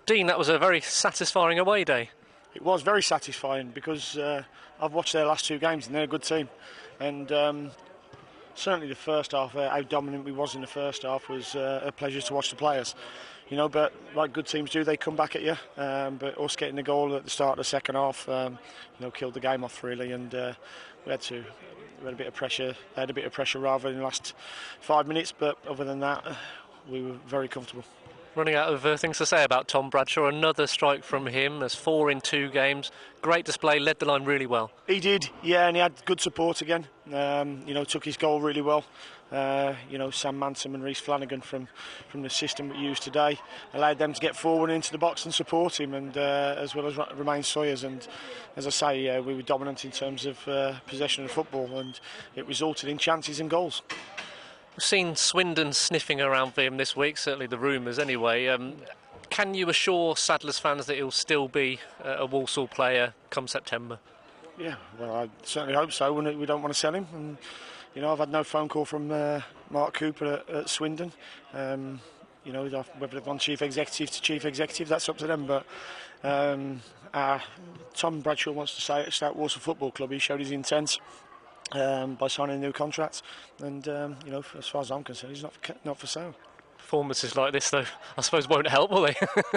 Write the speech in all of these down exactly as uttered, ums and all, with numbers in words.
Dean, that was a very satisfying away day. It was very satisfying because uh, I've watched their last two games and they're a good team. And um, certainly the first half, uh, how dominant we was in the first half was uh, a pleasure to watch the players. You know, but like good teams do, they come back at you. Um, but us getting the goal at the start of the second half, um, you know, killed the game off really. And uh, we had to, we had a bit of pressure. They had a bit of pressure rather in the last five minutes. But other than that, we were very comfortable. Running out of uh, things to say about Tom Bradshaw. Another strike from him. There's four in two games. Great display, led the line really well. He did, yeah, and he had good support again. Um, you know, took his goal really well. Uh, you know, Sam Manson and Reece Flanagan from, from the system we used today allowed them to get forward into the box and support him, and uh, as well as Romain Sawyers. And as I say, uh, we were dominant in terms of uh, possession of football, and it resulted in chances and goals. We've seen Swindon sniffing around for him this week, certainly the rumours anyway. Um, can you assure Sadler's fans that he'll still be a Walsall player come September? Yeah, well, I certainly hope so. We don't want to sell him. And, you know, I've had no phone call from uh, Mark Cooper at, at Swindon. Um, you know, whether they've gone chief executive to chief executive, that's up to them. But um, uh, Tom Bradshaw wants to stay at Walsall Football Club. He showed his intent Um, by signing a new contract, and um, you know, as far as I'm concerned, he's not for, not for sale. Performances like this, though, I suppose won't help, will they?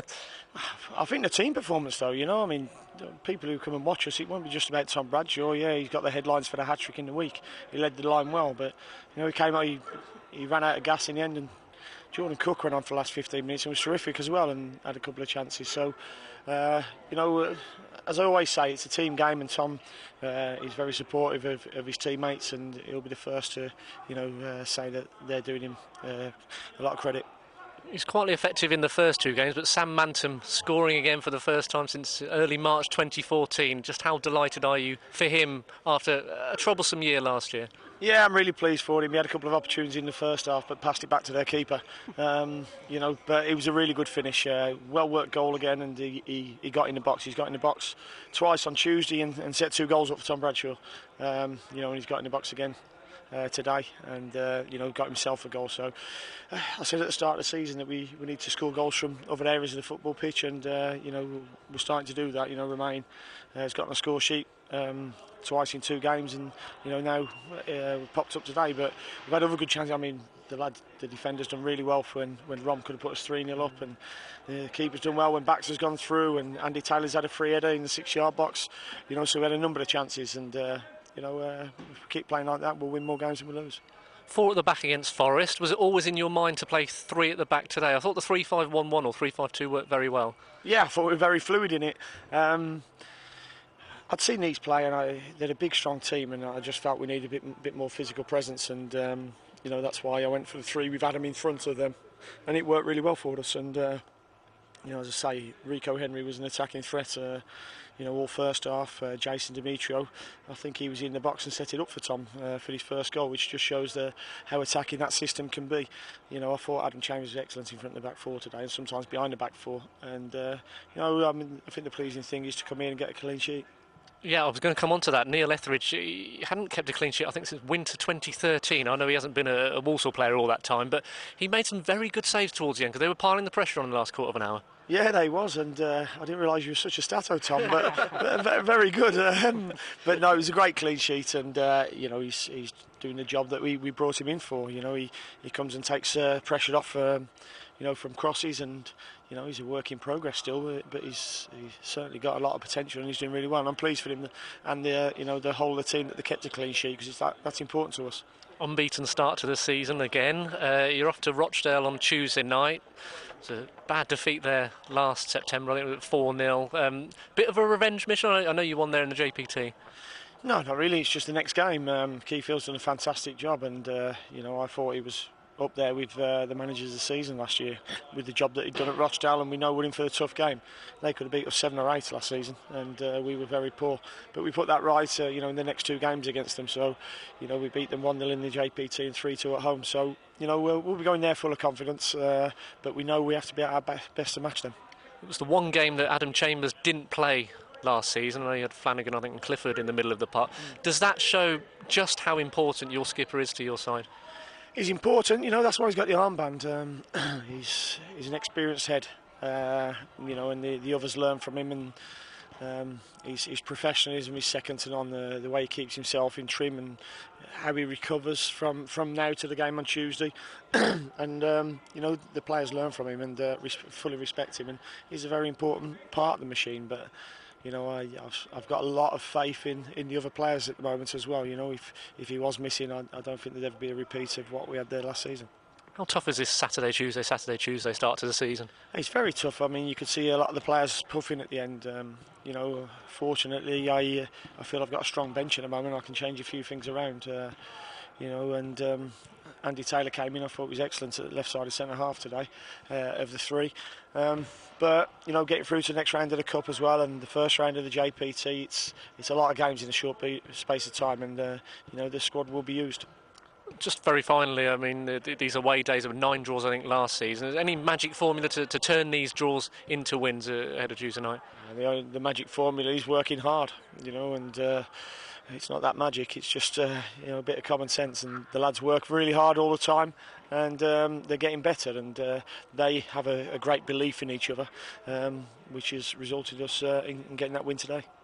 I think the team performance, though, you know, I mean, people who come and watch us, it won't be just about Tom Bradshaw. Yeah, he's got the headlines for the hat trick in the week. He led the line well, but you know, he came out, he, he ran out of gas in the end, and Jordan Cook went on for the last fifteen minutes and was terrific as well, and had a couple of chances. So, uh, you know, as I always say, it's a team game, and Tom uh, is very supportive of, of his teammates, and he'll be the first to, you know, uh, say that they're doing him uh, a lot of credit. He's quietly effective in the first two games, but Sam Manton scoring again for the first time since early March twenty fourteen. Just how delighted are you for him after a troublesome year last year? Yeah, I'm really pleased for him. He had a couple of opportunities in the first half, but passed it back to their keeper. Um, you know, but it was a really good finish. Uh, well-worked goal again, and he, he, he got in the box. He's got in the box twice on Tuesday and, and set two goals up for Tom Bradshaw. Um, you know, and he's got in the box again uh, today, and uh, you know, got himself a goal. So uh, I said at the start of the season that we, we need to score goals from other areas of the football pitch, and uh, you know, we're starting to do that. You know, Romain uh, has got on the score sheet Um, twice in two games, and you know, now uh, we've popped up today, but we've had other good chances. I mean, the lad, the defender's done really well for when, when Rom could have put us three nil up, and the keeper's done well when Baxter's gone through, and Andy Taylor's had a free header in the six yard box. You know, so we had a number of chances, and uh, you know, uh, if we keep playing like that, we'll win more games than we lose. Four at the back against Forest. Was it always in your mind to play three at the back today? I thought the three five one one or three five two worked very well. Yeah, I thought we were very fluid in it. Um, I'd seen these play, and I, they're a big, strong team, and I just felt we needed a bit, bit more physical presence, and um, you know, that's why I went for the three. We've had them in front of them, and it worked really well for us. And uh, you know, as I say, Rico Henry was an attacking threat. Uh, you know, all first half. Uh, Jason Demetrio, I think he was in the box and set it up for Tom uh, for his first goal, which just shows the, how attacking that system can be. You know, I thought Adam Chambers was excellent in front of the back four today, and sometimes behind the back four. And uh, you know, I mean, I think the pleasing thing is to come in and get a clean sheet. Yeah, I was going to come on to that. Neil Etheridge, he hadn't kept a clean sheet, I think, since winter twenty thirteen. I know he hasn't been a, a Walsall player all that time, but he made some very good saves towards the end because they were piling the pressure on in the last quarter of an hour. Yeah, they was, and uh, I didn't realise you were such a stato, Tom, but, but very good. Um, but no, it was a great clean sheet, and uh, you know, he's, he's doing the job that we, we brought him in for. You know, he, he comes and takes uh, pressure off, um, you know, from crosses, and you know, he's a work in progress still, but he's, he's certainly got a lot of potential, and he's doing really well. And I'm pleased for him, and the uh, you know, the whole of the team that they kept a clean sheet, because that, that's important to us. Unbeaten start to the season again. Uh, you're off to Rochdale on Tuesday night. It's a bad defeat there last September. I think it was four nil. Um, bit of a revenge mission. I, I know you won there in the J P T. No, not really. It's just the next game. Um, Keith Hill's done a fantastic job, and uh, you know, I thought he was up there with uh, the managers of the season last year with the job that he'd done at Rochdale, and we know we're in for a tough game. They could have beat us seven or eight last season, and uh, we were very poor, but we put that right uh, you know, in the next two games against them. So you know, we beat them one nil in the J P T and three two at home. So you know, we'll, we'll be going there full of confidence, uh, but we know we have to be at our be- best to match them. It was the one game that Adam Chambers didn't play last season. I know you had Flanagan, I think, and Clifford in the middle of the park. Mm. Does that show just how important your skipper is to your side? He's important, you know, that's why he's got the armband. Um, he's, he's an experienced head. uh, you know, and the, the others learn from him, and um, his, his professionalism is second to none. The, the way he keeps himself in trim and how he recovers from, from now to the game on Tuesday, and um, you know, the players learn from him and uh, res- fully respect him, and he's a very important part of the machine. But you know, I, I've, I've got a lot of faith in, in the other players at the moment as well. You know, if if he was missing, I, I don't think there'd ever be a repeat of what we had there last season. How tough is this Saturday, Tuesday, Saturday, Tuesday start to the season? It's very tough. I mean, you could see a lot of the players puffing at the end. Um, you know, fortunately, I uh, I feel I've got a strong bench at the moment. I can change a few things around. Uh, you know, and um, Andy Taylor came in. I thought he was excellent at the left side of centre half today, uh, of the three. Um, but you know, getting through to the next round of the cup as well, and the first round of the J P T. It's it's a lot of games in a short be- space of time, and uh, you know, the squad will be used. Just very finally, I mean, th- these away days of nine draws, I think, last season. Is there any magic formula to, to turn these draws into wins uh, ahead of Tuesday night? Uh, the, the magic formula is working hard, you know, and uh, it's not that magic. It's just uh, you know, a bit of common sense, and the lads work really hard all the time, and um, they're getting better, and uh, they have a, a great belief in each other, um, which has resulted us uh, in, in getting that win today.